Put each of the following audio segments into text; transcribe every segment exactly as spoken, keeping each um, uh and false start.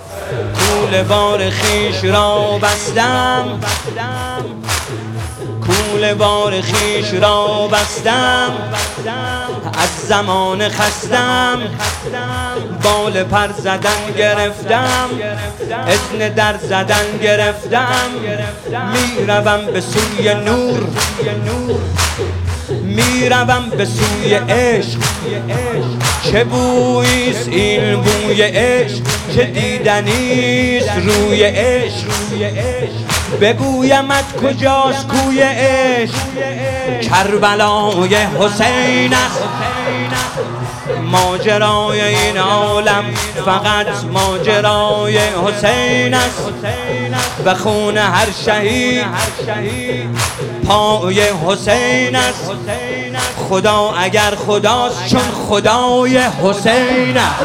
کول بار خیش را بستم، کول بار خیش را بستم، از زمان خستم، بال پر زدن گرفتم، اذن در زدن گرفتم، میروم به سوی نور، میروم به سوی عشق. چه بوییست این بوی عشق، چه دیدنیست روی عشق. بگویمت کجاست کوی عشق، کربلای حسین است. ماجرای این عالم فقط ماجرای حسین است، و خون هر شهید پای حسین است. خدا اگر خداست چون خدای حسین است.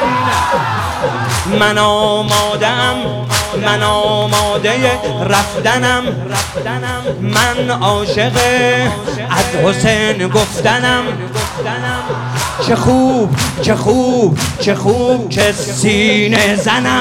من آمادم، من آماده رفتنم، من عاشق از حسین گفتنم. چه خوب چه خوب چه خوب چه سینه زنم.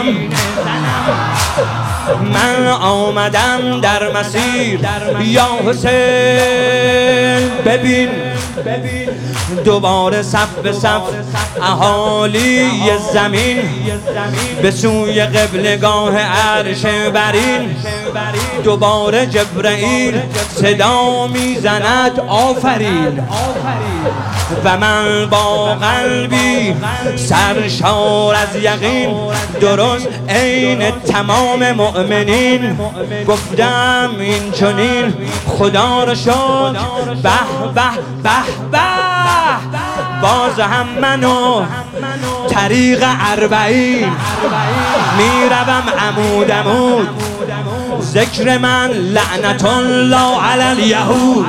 من آمدم در مسیر یا حسین. ببین دوباره صف به صف اهالی زمین به سوی قبلگاه عرش برین. دوباره جبرئیل صدا میزند آفرین، و من با قلبی سرشار از یقین درست عین تمام مؤمنین گفتم این چنین خدا را شکر. به به به به باز هم منو طریق اربعین میروم عمود عمود. ذکر من لعنت الله علی الیهود.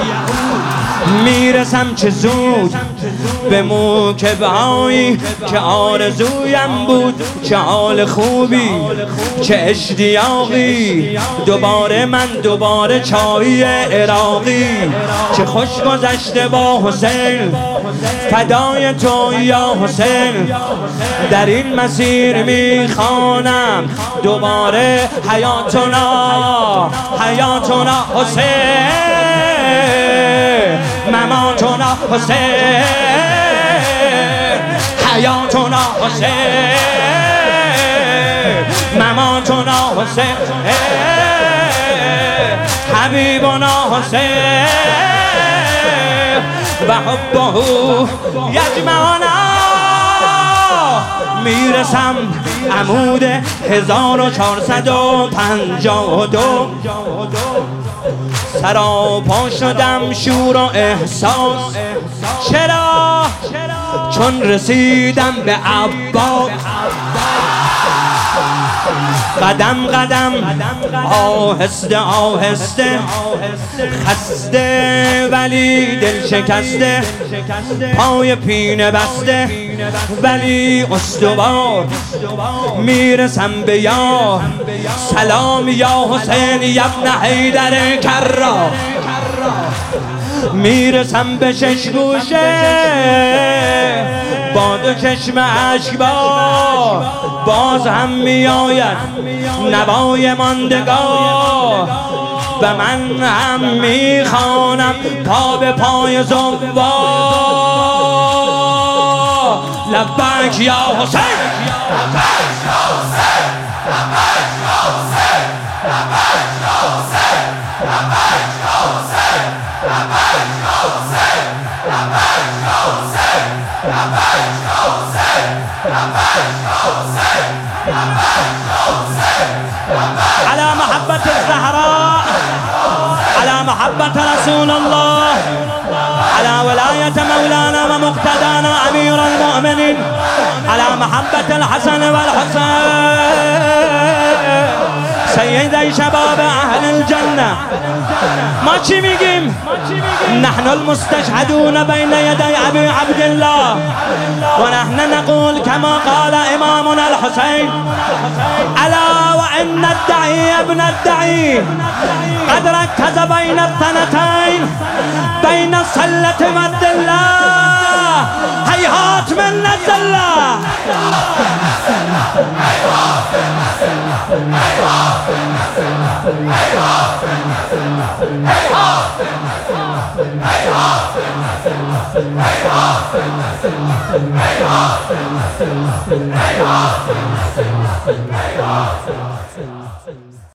میرسم چه زود به موکبهایی که آرزویم بود. چه حال خوبی چه اشتیاقی، دوباره من دوباره چایی عراقی. چه خوش گذشته با حسین، فدای تو یا حسین. در این مسیر میخوانم دوباره حیاتنا حیاتنا حسین، مماتنا حسین، حیاتنا حسین، مماتنا حسین، حبیبنا حسین، و حبه یجمعنا. میرسم عمود هزار و چهارصد و پنجاه و دو. سراپا شدم شور و احساس. چرا؟ چون رسیدم به عباس. قدم قدم آهسته آهسته، خسته ولی دل شکسته، پای پینه بسته ولی استوار. میرسم به یار. سلام یا حسین ابن حیدر کرار. میرسم به شش گوشه با دو چشم اشکبار. باز هم میآید نوای ماندگار، و من هم میخوانم پا به پای زوار. لبیک یا حسین، لبیک یا حسین، لبیک یا حسین، لبیک یا حسین، لبیک یا حسین، لبیک یا حسین، لبیک یا حسین، لبیک یا حسین، لبیک یا حسین، لبیک یا حسین. على محبة الزهراء، على محبة رسول الله، على ولاية مولانا ومقتدانا أمير المؤمنين، على محبة الحسن والحسين سيدي شباب أهل الجنة. ما چی میگیم؟ نحن المستشهدون بين يدي أبي عبد الله، ونحن نقول كما قال إمامنا الحسين: ألا وإن الدعي ابن الدعي قد ركز بين الثنتين، بين الصلة والذلة، هيهات من الذلة، هيهات Hey,